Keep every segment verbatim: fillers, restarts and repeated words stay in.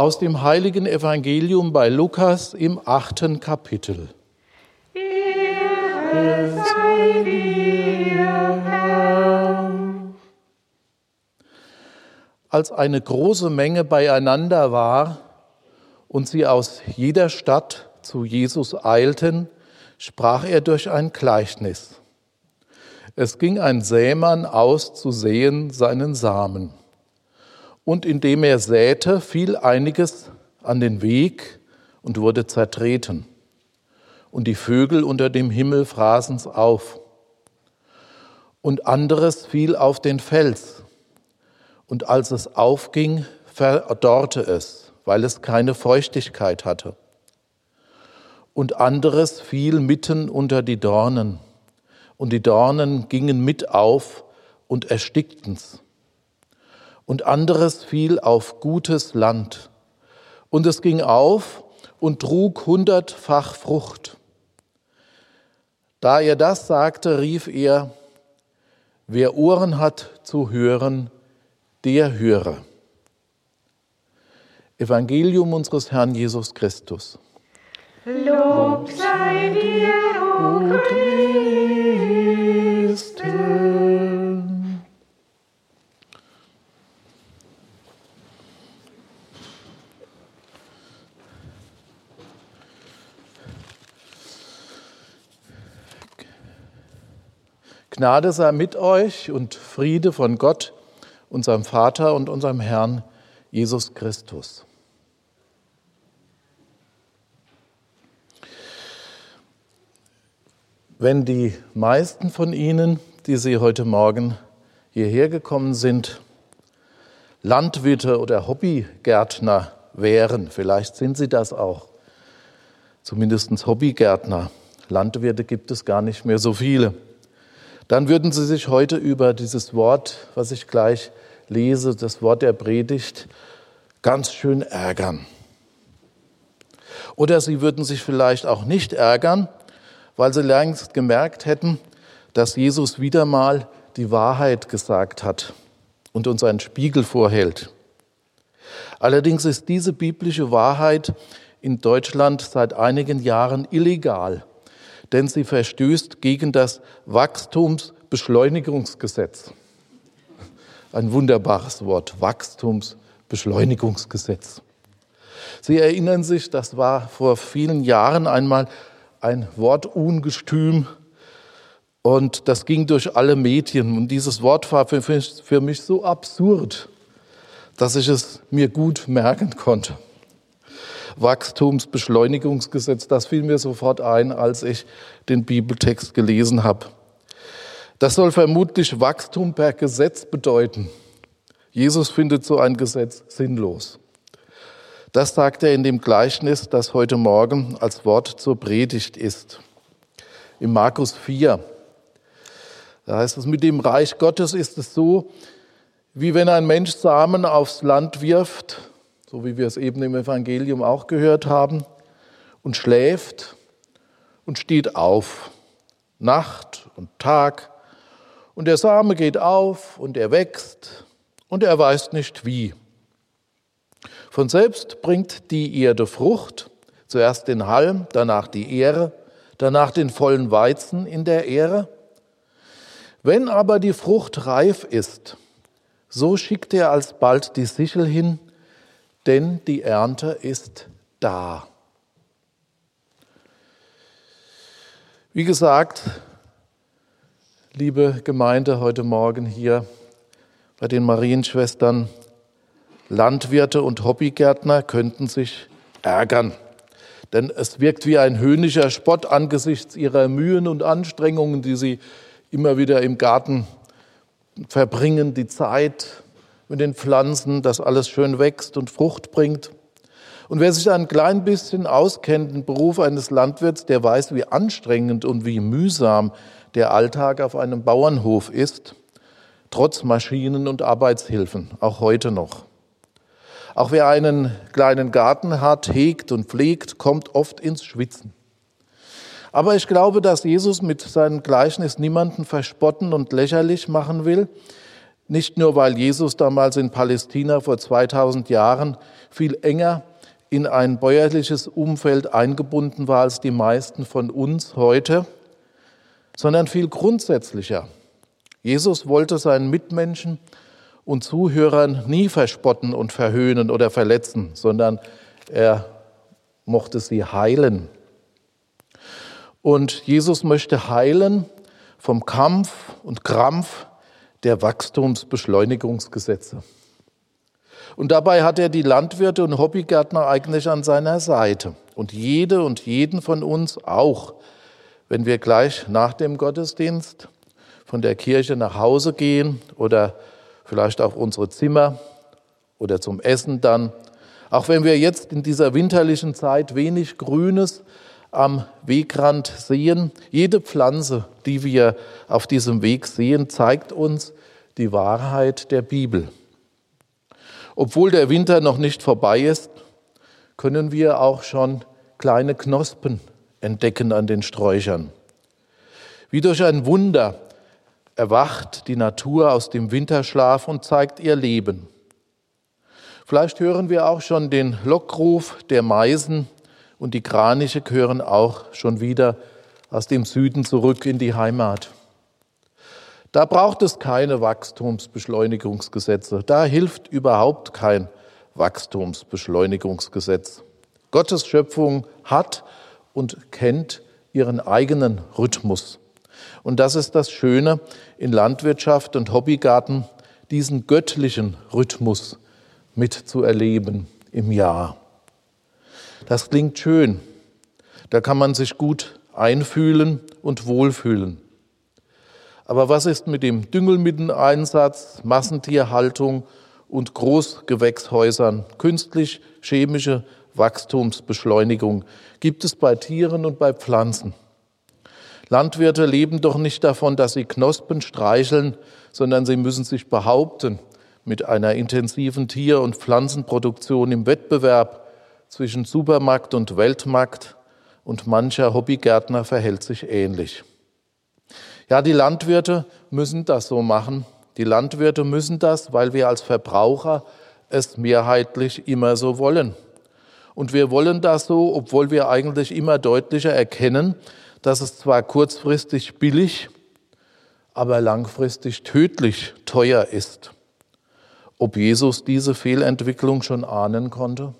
Aus dem heiligen Evangelium bei Lukas im achten Kapitel. Ehre sei dir, Herr. Als eine große Menge beieinander war und sie aus jeder Stadt zu Jesus eilten, sprach er durch ein Gleichnis. Es ging ein Sämann aus zu säen seinen Samen. Und indem er säte, fiel einiges an den Weg und wurde zertreten. Und die Vögel unter dem Himmel fraßen's auf. Und anderes fiel auf den Fels. Und als es aufging, verdorrte es, weil es keine Feuchtigkeit hatte. Und anderes fiel mitten unter die Dornen. Und die Dornen gingen mit auf und erstickten's. Und anderes fiel auf gutes Land. Und es ging auf und trug hundertfach Frucht. Da er das sagte, rief er: Wer Ohren hat zu hören, der höre. Evangelium unseres Herrn Jesus Christus. Lob sei dir, o Christe. Gnade sei mit euch und Friede von Gott, unserem Vater und unserem Herrn Jesus Christus. Wenn die meisten von Ihnen, die Sie heute Morgen hierher gekommen sind, Landwirte oder Hobbygärtner wären, vielleicht sind Sie das auch, zumindest Hobbygärtner, Landwirte gibt es gar nicht mehr so viele, dann würden Sie sich heute über dieses Wort, was ich gleich lese, das Wort der Predigt, ganz schön ärgern. Oder Sie würden sich vielleicht auch nicht ärgern, weil Sie längst gemerkt hätten, dass Jesus wieder mal die Wahrheit gesagt hat und uns einen Spiegel vorhält. Allerdings ist diese biblische Wahrheit in Deutschland seit einigen Jahren illegal, denn sie verstößt gegen das Wachstumsbeschleunigungsgesetz. Ein wunderbares Wort, Wachstumsbeschleunigungsgesetz. Sie erinnern sich, das war vor vielen Jahren einmal ein Wortungestüm und das ging durch alle Medien. Und dieses Wort war für mich, für mich so absurd, dass ich es mir gut merken konnte. Wachstumsbeschleunigungsgesetz, das fiel mir sofort ein, als ich den Bibeltext gelesen habe. Das soll vermutlich Wachstum per Gesetz bedeuten. Jesus findet so ein Gesetz sinnlos. Das sagt er in dem Gleichnis, das heute Morgen als Wort zur Predigt ist. In Markus vier, da heißt es, mit dem Reich Gottes ist es so, wie wenn ein Mensch Samen aufs Land wirft, so wie wir es eben im Evangelium auch gehört haben, und schläft und steht auf, Nacht und Tag, und der Same geht auf und er wächst und er weiß nicht wie. Von selbst bringt die Erde Frucht, zuerst den Halm, danach die Ähre, danach den vollen Weizen in der Ähre. Wenn aber die Frucht reif ist, so schickt er alsbald die Sichel hin, denn die Ernte ist da. Wie gesagt, liebe Gemeinde, heute Morgen hier bei den Marienschwestern, Landwirte und Hobbygärtner könnten sich ärgern. Denn es wirkt wie ein höhnischer Spott angesichts ihrer Mühen und Anstrengungen, die sie immer wieder im Garten verbringen, die Zeit mit den Pflanzen, dass alles schön wächst und Frucht bringt. Und wer sich ein klein bisschen auskennt im Beruf eines Landwirts, der weiß, wie anstrengend und wie mühsam der Alltag auf einem Bauernhof ist, trotz Maschinen und Arbeitshilfen, auch heute noch. Auch wer einen kleinen Garten hat, hegt und pflegt, kommt oft ins Schwitzen. Aber ich glaube, dass Jesus mit seinem Gleichnis niemanden verspotten und lächerlich machen will, Nicht nur, weil Jesus damals in Palästina vor zweitausend Jahren viel enger in ein bäuerliches Umfeld eingebunden war als die meisten von uns heute, sondern viel grundsätzlicher. Jesus wollte seinen Mitmenschen und Zuhörern nie verspotten und verhöhnen oder verletzen, sondern er mochte sie heilen. Und Jesus möchte heilen vom Kampf und Krampf der Wachstumsbeschleunigungsgesetze. Und dabei hat er die Landwirte und Hobbygärtner eigentlich an seiner Seite. Und jede und jeden von uns auch, wenn wir gleich nach dem Gottesdienst von der Kirche nach Hause gehen oder vielleicht auf unsere Zimmer oder zum Essen dann. Auch wenn wir jetzt in dieser winterlichen Zeit wenig Grünes am Wegrand sehen, jede Pflanze, die wir auf diesem Weg sehen, zeigt uns die Wahrheit der Bibel. Obwohl der Winter noch nicht vorbei ist, können wir auch schon kleine Knospen entdecken an den Sträuchern. Wie durch ein Wunder erwacht die Natur aus dem Winterschlaf und zeigt ihr Leben. Vielleicht hören wir auch schon den Lockruf der Meisen und die Kraniche gehören auch schon wieder aus dem Süden zurück in die Heimat. Da braucht es keine Wachstumsbeschleunigungsgesetze. Da hilft überhaupt kein Wachstumsbeschleunigungsgesetz. Gottes Schöpfung hat und kennt ihren eigenen Rhythmus. Und das ist das Schöne in Landwirtschaft und Hobbygarten, diesen göttlichen Rhythmus mitzuerleben im Jahr. Das klingt schön. Da kann man sich gut einfühlen und wohlfühlen. Aber was ist mit dem Düngemitteleinsatz, Massentierhaltung und Großgewächshäusern? Künstlich-chemische Wachstumsbeschleunigung gibt es bei Tieren und bei Pflanzen. Landwirte leben doch nicht davon, dass sie Knospen streicheln, sondern sie müssen sich behaupten mit einer intensiven Tier- und Pflanzenproduktion im Wettbewerb zwischen Supermarkt und Weltmarkt, und mancher Hobbygärtner verhält sich ähnlich. Ja, die Landwirte müssen das so machen. Die Landwirte müssen das, weil wir als Verbraucher es mehrheitlich immer so wollen. Und wir wollen das so, obwohl wir eigentlich immer deutlicher erkennen, dass es zwar kurzfristig billig, aber langfristig tödlich teuer ist. Ob Jesus diese Fehlentwicklung schon ahnen konnte?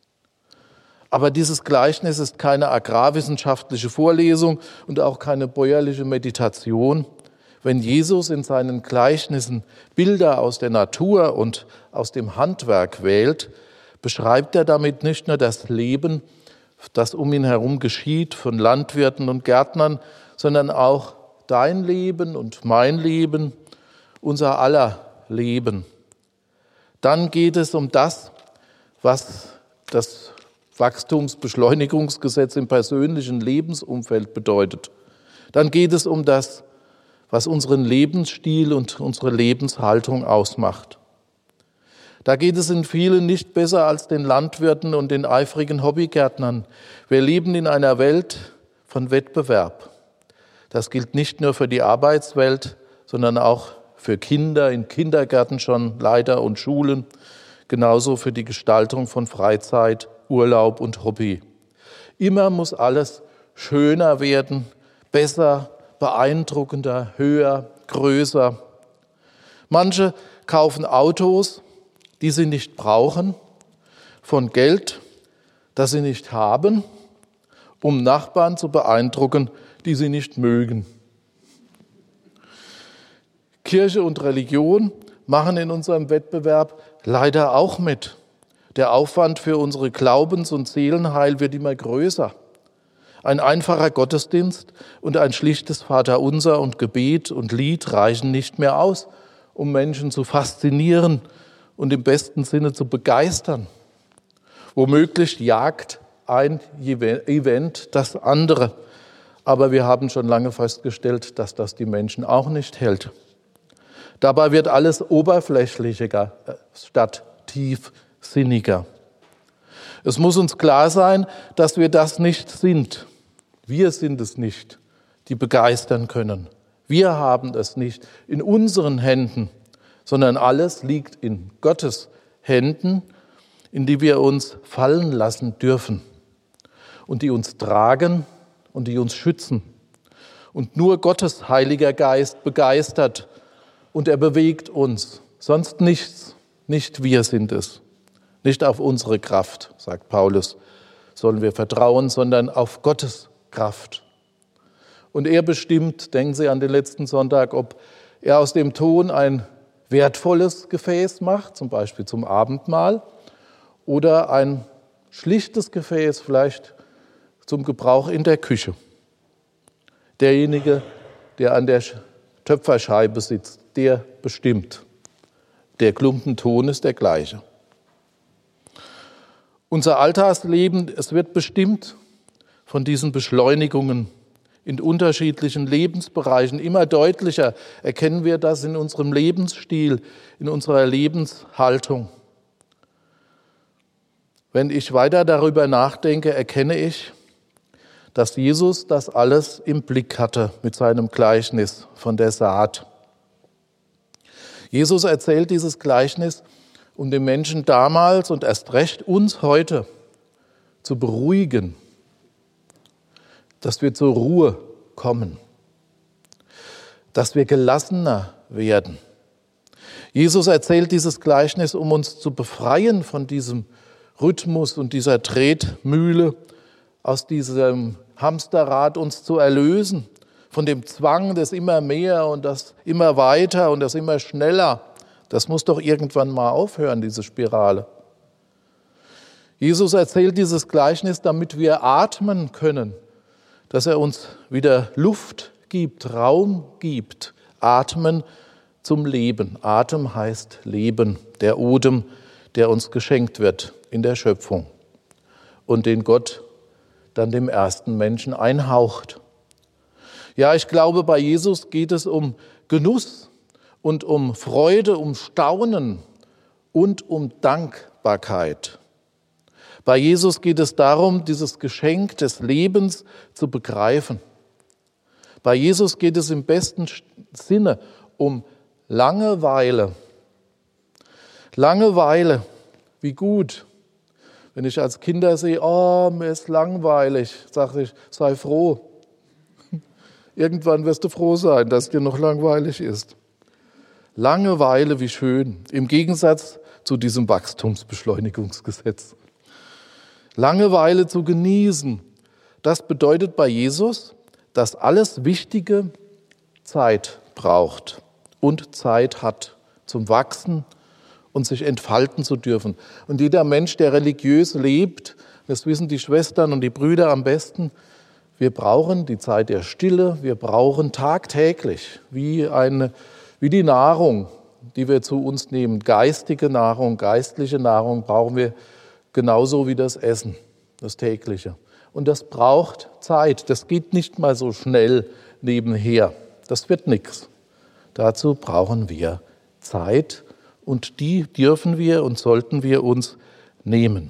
Aber dieses Gleichnis ist keine agrarwissenschaftliche Vorlesung und auch keine bäuerliche Meditation. Wenn Jesus in seinen Gleichnissen Bilder aus der Natur und aus dem Handwerk wählt, beschreibt er damit nicht nur das Leben, das um ihn herum geschieht, von Landwirten und Gärtnern, sondern auch dein Leben und mein Leben, unser aller Leben. Dann geht es um das, was das Wachstumsbeschleunigungsgesetz im persönlichen Lebensumfeld bedeutet. Dann geht es um das, was unseren Lebensstil und unsere Lebenshaltung ausmacht. Da geht es in vielen nicht besser als den Landwirten und den eifrigen Hobbygärtnern. Wir leben in einer Welt von Wettbewerb. Das gilt nicht nur für die Arbeitswelt, sondern auch für Kinder, in Kindergärten schon leider und Schulen, genauso für die Gestaltung von Freizeit, Urlaub und Hobby. Immer muss alles schöner werden, besser, beeindruckender, höher, größer. Manche kaufen Autos, die sie nicht brauchen, von Geld, das sie nicht haben, um Nachbarn zu beeindrucken, die sie nicht mögen. Kirche und Religion machen in unserem Wettbewerb leider auch mit. Der Aufwand für unsere Glaubens- und Seelenheil wird immer größer. Ein einfacher Gottesdienst und ein schlichtes Vaterunser und Gebet und Lied reichen nicht mehr aus, um Menschen zu faszinieren und im besten Sinne zu begeistern. Womöglich jagt ein Event das andere. Aber wir haben schon lange festgestellt, dass das die Menschen auch nicht hält. Dabei wird alles oberflächlicher statt tiefsinniger. Es muss uns klar sein, dass wir das nicht sind. Wir sind es nicht, die begeistern können. Wir haben es nicht in unseren Händen, sondern alles liegt in Gottes Händen, in die wir uns fallen lassen dürfen und die uns tragen und die uns schützen. Und nur Gottes Heiliger Geist begeistert und er bewegt uns, sonst nichts, nicht wir sind es. Nicht auf unsere Kraft, sagt Paulus, sollen wir vertrauen, sondern auf Gottes Kraft. Und er bestimmt, denken Sie an den letzten Sonntag, ob er aus dem Ton ein wertvolles Gefäß macht, zum Beispiel zum Abendmahl, oder ein schlichtes Gefäß vielleicht zum Gebrauch in der Küche. Derjenige, der an der Töpferscheibe sitzt, der bestimmt. Der Klumpenton ist der gleiche. Unser Alltagsleben, es wird bestimmt von diesen Beschleunigungen in unterschiedlichen Lebensbereichen. Immer deutlicher erkennen wir das in unserem Lebensstil, in unserer Lebenshaltung. Wenn ich weiter darüber nachdenke, erkenne ich, dass Jesus das alles im Blick hatte mit seinem Gleichnis von der Saat. Jesus erzählt dieses Gleichnis, um den Menschen damals und erst recht uns heute zu beruhigen, dass wir zur Ruhe kommen, dass wir gelassener werden. Jesus erzählt dieses Gleichnis, um uns zu befreien von diesem Rhythmus und dieser Tretmühle, aus diesem Hamsterrad uns zu erlösen, von dem Zwang des immer mehr und das immer weiter und das immer schneller. Das muss doch irgendwann mal aufhören, diese Spirale. Jesus erzählt dieses Gleichnis, damit wir atmen können, dass er uns wieder Luft gibt, Raum gibt. Atmen zum Leben. Atem heißt Leben, der Odem, der uns geschenkt wird in der Schöpfung und den Gott dann dem ersten Menschen einhaucht. Ja, ich glaube, bei Jesus geht es um Genuss und um Freude, um Staunen und um Dankbarkeit. Bei Jesus geht es darum, dieses Geschenk des Lebens zu begreifen. Bei Jesus geht es im besten Sinne um Langeweile. Langeweile, wie gut. Wenn ich als Kinder sehe, oh, mir ist langweilig, sage ich, sei froh. Irgendwann wirst du froh sein, dass dir noch langweilig ist. Langeweile, wie schön, im Gegensatz zu diesem Wachstumsbeschleunigungsgesetz. Langeweile zu genießen, das bedeutet bei Jesus, dass alles Wichtige Zeit braucht und Zeit hat zum Wachsen und sich entfalten zu dürfen. Und jeder Mensch, der religiös lebt, das wissen die Schwestern und die Brüder am besten, wir brauchen die Zeit der Stille, wir brauchen tagtäglich, wie, eine, wie die Nahrung, die wir zu uns nehmen, geistige Nahrung, geistliche Nahrung brauchen wir genauso wie das Essen, das tägliche. Und das braucht Zeit, das geht nicht mal so schnell nebenher, das wird nichts. Dazu brauchen wir Zeit und die dürfen wir und sollten wir uns nehmen.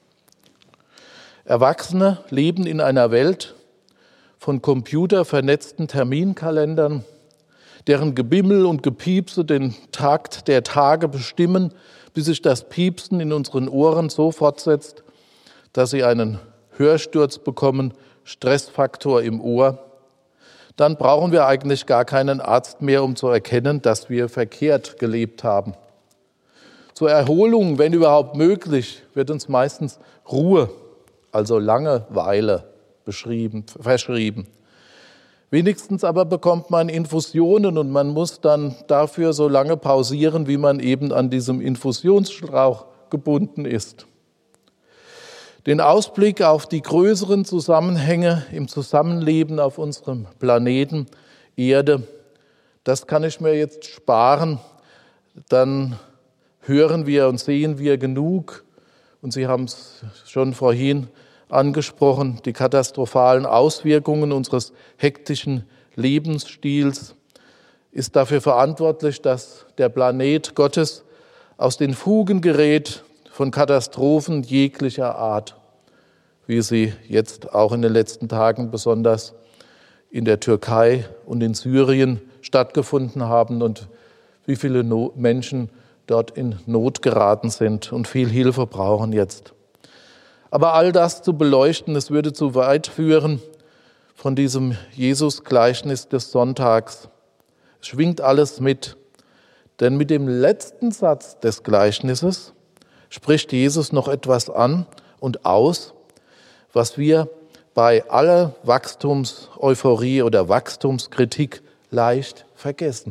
Erwachsene leben in einer Welt von computervernetzten Terminkalendern, deren Gebimmel und Gepiepse den Takt der Tage bestimmen, bis sich das Piepsen in unseren Ohren so fortsetzt, dass sie einen Hörsturz bekommen, Stressfaktor im Ohr. Dann brauchen wir eigentlich gar keinen Arzt mehr, um zu erkennen, dass wir verkehrt gelebt haben. Zur Erholung, wenn überhaupt möglich, wird uns meistens Ruhe, also Langeweile, beschrieben, verschrieben. Wenigstens aber bekommt man Infusionen und man muss dann dafür so lange pausieren, wie man eben an diesem Infusionsschlauch gebunden ist. Den Ausblick auf die größeren Zusammenhänge im Zusammenleben auf unserem Planeten Erde, das kann ich mir jetzt sparen. Dann hören wir und sehen wir genug. Und Sie haben es schon vorhin angesprochen, die katastrophalen Auswirkungen unseres hektischen Lebensstils ist dafür verantwortlich, dass der Planet Gottes aus den Fugen gerät von Katastrophen jeglicher Art, wie sie jetzt auch in den letzten Tagen besonders in der Türkei und in Syrien stattgefunden haben. Und wie viele no- Menschen dort in Not geraten sind und viel Hilfe brauchen jetzt. Aber all das zu beleuchten, das würde zu weit führen von diesem Jesus-Gleichnis des Sonntags. Es schwingt alles mit, denn mit dem letzten Satz des Gleichnisses spricht Jesus noch etwas an und aus, was wir bei aller Wachstumseuphorie oder Wachstumskritik leicht vergessen.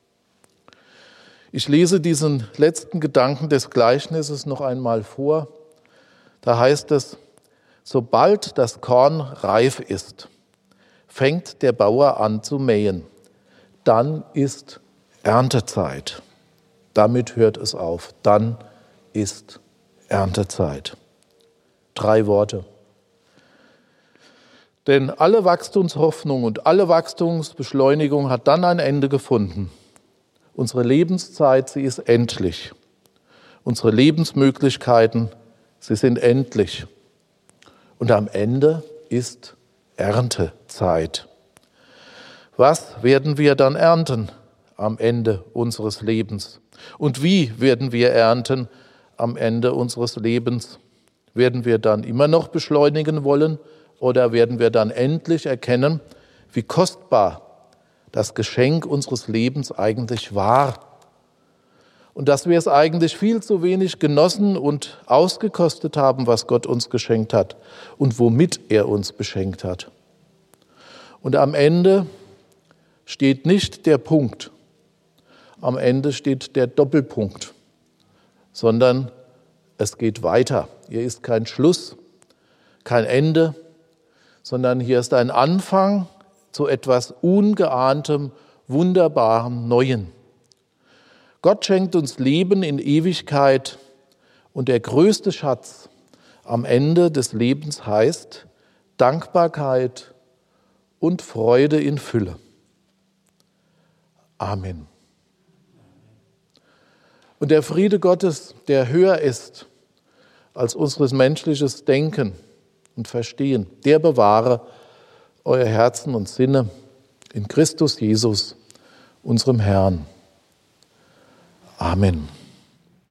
Ich lese diesen letzten Gedanken des Gleichnisses noch einmal vor. Da heißt es: Sobald das Korn reif ist, fängt der Bauer an zu mähen. Dann ist Erntezeit. Damit hört es auf. Dann ist Erntezeit. Drei Worte. Denn alle Wachstumshoffnung und alle Wachstumsbeschleunigung hat dann ein Ende gefunden. Unsere Lebenszeit, sie ist endlich. Unsere Lebensmöglichkeiten, sie sind endlich. Und am Ende ist Erntezeit. Was werden wir dann ernten am Ende unseres Lebens? Und wie werden wir ernten am Ende unseres Lebens? Werden wir dann immer noch beschleunigen wollen oder werden wir dann endlich erkennen, wie kostbar das Geschenk unseres Lebens eigentlich war und dass wir es eigentlich viel zu wenig genossen und ausgekostet haben, was Gott uns geschenkt hat und womit er uns beschenkt hat. Und am Ende steht nicht der Punkt, am Ende steht der Doppelpunkt, sondern es geht weiter. Hier ist kein Schluss, kein Ende, sondern hier ist ein Anfang zu etwas Ungeahntem, Wunderbarem, Neuen. Gott schenkt uns Leben in Ewigkeit und der größte Schatz am Ende des Lebens heißt Dankbarkeit und Freude in Fülle. Amen. Und der Friede Gottes, der höher ist als unseres menschliches Denken und Verstehen, der bewahre euer Herzen und Sinne in Christus Jesus, unserem Herrn. Amen.